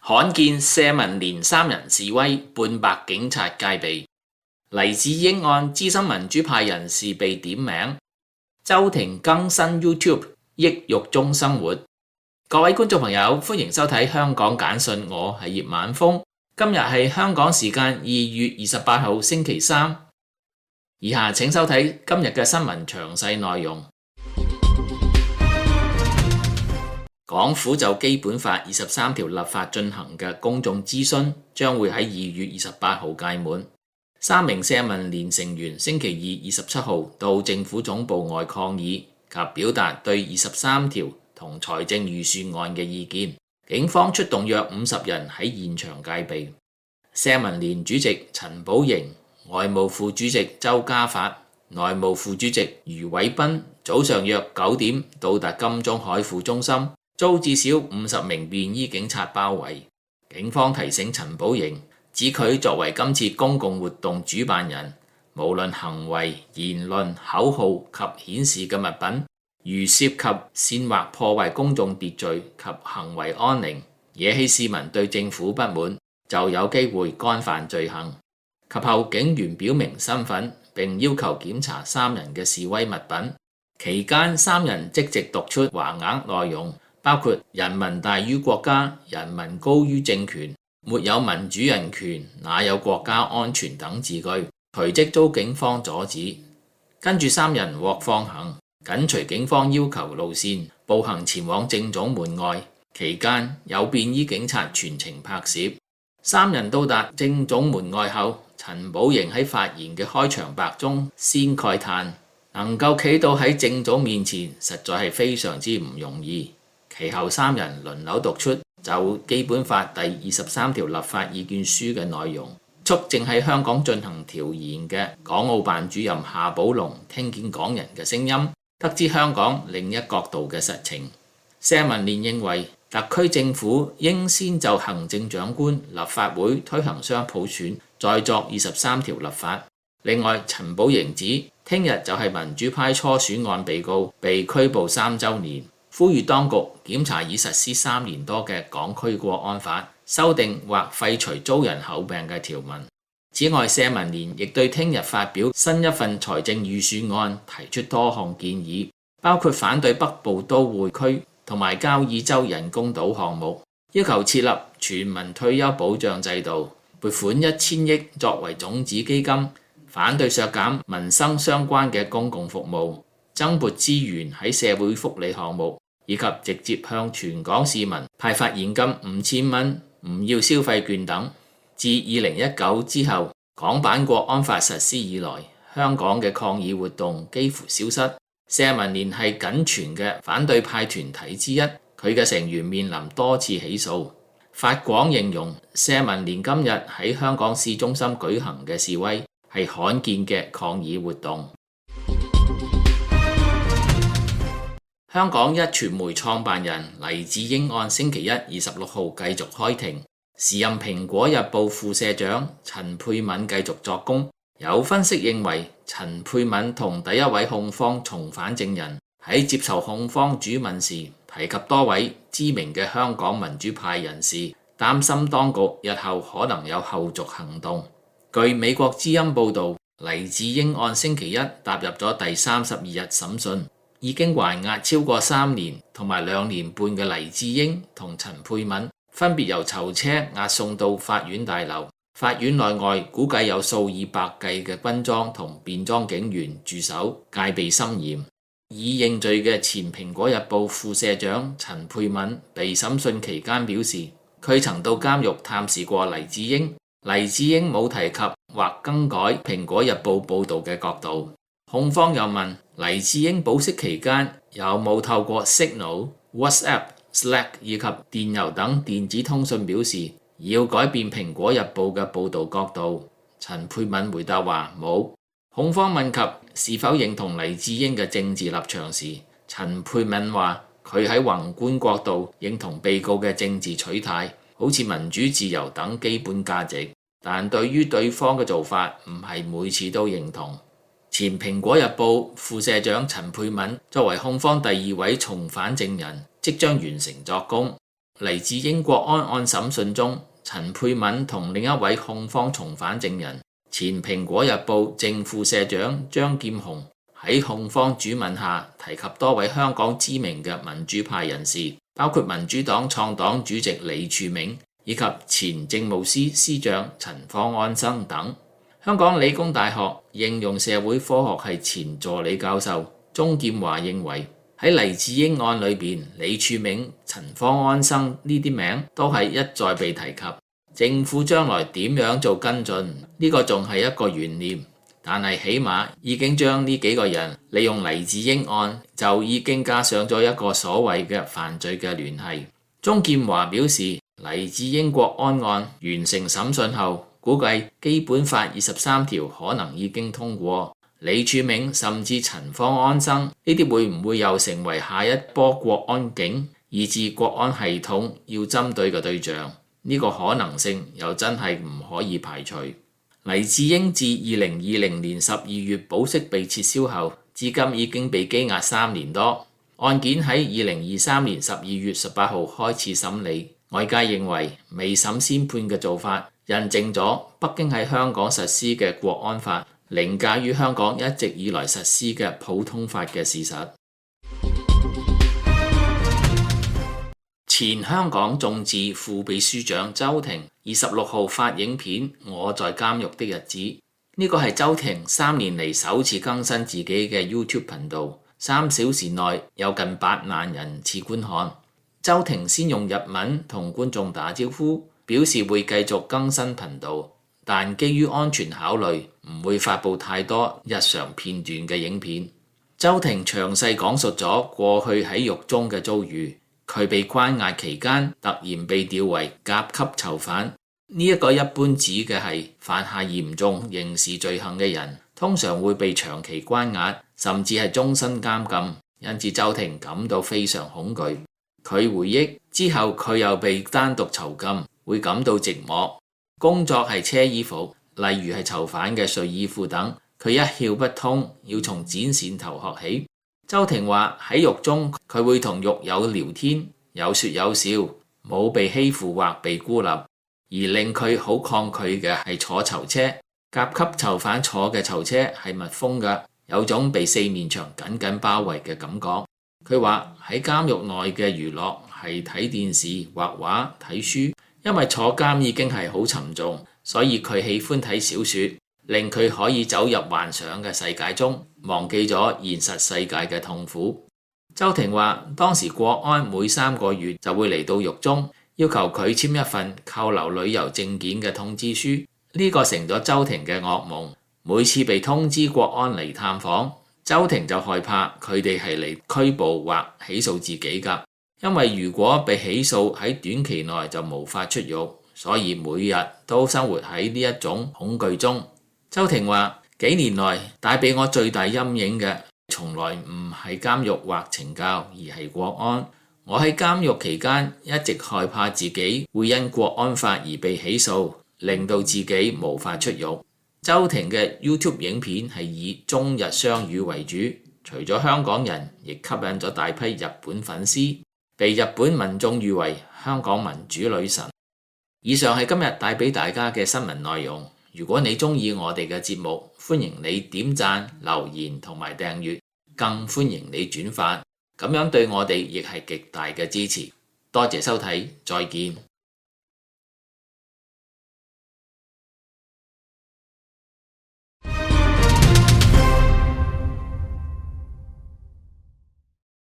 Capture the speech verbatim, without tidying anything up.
罕見社民連三人示威，半百警察戒備。黎智英案資深民主派人士被點名。周庭更新 YouTube 抑鬱中生活。各位觀眾朋友，歡迎收睇香港簡訊，我係葉晚風。今日係香港時間二月二十八號星期三。以下請收睇今日嘅新聞詳細內容。港府就基本法二十三條立法進行嘅公眾諮詢將會喺二月二十八號屆滿。三名社民連成員星期二二十七號到政府總部外抗議及表達對二十三條同財政預算案嘅意見。警方出動約五十人喺現場戒備。社民連主席陳寶瑩、外務副主席周家發、內務副主席余偉斌早上約九點到達金鐘海富中心，遭至少五十名便衣警察包圍。警方提醒陳寶瑩，指佢作為今次公共活動主辦人，無論行為、言論、口號及顯示嘅物品，如涉及煽惑破壞公眾秩序及行為安寧，惹起市民對政府不滿，就有機會干犯罪行。及後警員表明身份並要求檢查三人嘅示威物品，期間三人即席讀出橫額內容，包括人民大於國家、人民高於政權、沒有民主人權哪有國家安全等字句，隨即遭警方阻止。跟住三人獲放行，緊隨警方要求路線步行前往政總門外，期間有便衣警察全程拍攝。三人到達政總門外後，陳寶瑩喺發言嘅開場白中先慨嘆，能夠企到喺政總面前實在係非常之唔容易。其後三人輪流讀出就基本法第二十三條立法意見書嘅內容，促正喺香港進行調研嘅港澳辦主任夏寶龍聽見港人嘅聲音，得知香港另一角度嘅實情。社民連認為特區政府應先就行政長官、立法會推行雙普選，再作二十三條立法。另外，陳寶瑩指聽日就係民主派初選案被告被拘捕三週年，呼籲當局檢查已實施三年多嘅港區國安法，修訂或廢除遭人口病嘅條文。此外，社民連亦對聽日發表新一份財政預算案提出多項建議，包括反對北部都會區同埋交椅洲人工島項目，要求設立全民退休保障制度，撥款一千億作為種子基金，反對削減民生相關嘅公共服務，增撥資源喺社會福利項目，以及直接向全港市民派發現金五千蚊，唔要消費券等。自二零一九之後，港版國安法實施以來，香港嘅抗議活動幾乎消失。社民連係僅存嘅反對派團體之一，佢嘅成員面臨多次起訴。法廣形容社民連今日喺香港市中心舉行嘅示威係罕見嘅抗議活動。香港壹傳媒創辦人黎智英案星期一二十六號繼續開庭，時任蘋果日報副社長陳沛敏繼續作供。有分析認為，陳沛敏同第一位控方重返證人喺接受控方主問時提及多位知名嘅香港民主派人士，擔心當局日後可能有後續行動。據美國之音報導，黎智英案星期一踏入咗第三十二日審訊，已經還押超過三年同埋兩年半嘅黎智英同陳沛敏分別由囚車押送到法院大樓。法院內外估計有數以百計嘅軍裝同便裝警員駐守，戒備森嚴。已認罪嘅前蘋果日報副社長陳沛敏被審訊期間表示，佢曾到監獄探視過黎智英。黎智英冇提及或更改蘋果日報報導嘅角度。控方又問黎智英保釋期間有冇透過 Signal、WhatsApp、Slack 以及電郵等電子通訊表示要改變蘋果日報嘅報導角度。陳沛敏回答話冇。控方問及是否認同黎智英嘅政治立場時，陳沛敏話佢喺宏觀角度認同被告嘅政治取態，好似民主自由等基本價值，但對於對方嘅做法唔係每次都認同。前蘋果日報副社長陳沛敏作為控方第二位重返證人，即將完成作供。 嚟自英國安案審訊中，陳沛敏同另一位控方從犯證人前蘋果日報正副社長張劍虹喺控方主問下提及多位香港知名嘅民主派人士，包括民主黨創黨主席李柱銘以及前政務司司長陳方安生等。香港理工大學應用社會科學系前助理教授鍾劍華認為，喺黎智英案裏邊，李柱銘、陳方安生呢啲名都係一再被提及。政府將來點樣做跟進，呢個仲係一個懸念。但係起碼已經將呢幾個人利用黎智英案就已經加上咗一個所謂嘅犯罪嘅聯繫。鍾劍華表示，黎智英國安案完成審訊後，估計基本法二十三條可能已經通過，李柱銘甚至陳方安生呢啲會唔會又成為下一波國安警以至國安系統要針對嘅對象？呢個可能性又真係唔可以排除。黎智英自二零二零年十二月保釋被撤銷後，至今已經被羈押三年多。案件喺二零二三年十二月十八號開始審理，外界認為未審先判嘅做法，印證咗北京喺香港實施嘅國安法凌駕於香港一直以來實施嘅普通法嘅事實。前香港眾志副秘書長周庭二十六號發影片《我在監獄的日子》，呢個係周庭三年嚟首次更新自己嘅 YouTube 頻道，三小時內有近八萬人次觀看。周庭先用日文同觀眾打招呼，表示會繼續更新頻道，但基於安全考慮，唔會發布太多日常片段嘅影片。周庭詳細講述咗過去喺獄中嘅遭遇。佢被關押期間突然被調為甲級囚犯，呢、這、一個一般指嘅係犯下嚴重刑事罪行嘅人，通常會被長期關押，甚至係終身監禁，因此周庭感到非常恐懼。佢回憶之後佢又被單獨囚禁，會感到寂寞。工作係車衣服，例如係囚犯嘅睡衣褲等，佢一竅不通，要從剪線頭學起。周庭話喺獄中佢會同獄友聊天，有說有笑，冇被欺負或被孤立。而令佢好抗拒嘅係坐囚車，甲級囚犯坐嘅囚車係密封嘅，有種被四面牆緊緊包圍嘅感覺。佢話喺監獄內嘅娛樂係睇電視、畫畫、睇書，因為坐監已經係好沉重，所以佢喜歡睇小說，令佢可以走入幻想嘅世界中，忘記咗現實世界嘅痛苦。周庭話當時國安每三個月就會嚟到獄中，要求佢簽一份扣留旅遊證件嘅通知書，呢、這個成咗周庭嘅噩夢。每次被通知國安嚟探訪，周庭就害怕佢哋係嚟拘捕或起訴自己㗎，因為如果被起訴喺短期內就無法出獄，所以每日都生活喺呢一種恐懼中。周庭話幾年來帶俾我最大陰影嘅，從來唔係監獄或懲教，而係國安。我喺監獄期間一直害怕自己會因國安法而被起訴，令到自己無法出獄。周庭嘅 YouTube 影片係以中日雙語為主，除咗香港人，亦吸引咗大批日本粉絲，被日本民眾譽為香港民主女神。以上係今日帶俾大家嘅新聞內容。如果你鍾意我哋嘅節目，歡迎你點讚、留言同埋訂閱，更歡迎你轉發，咁樣對我哋亦係極大嘅支持。多謝收睇，再見。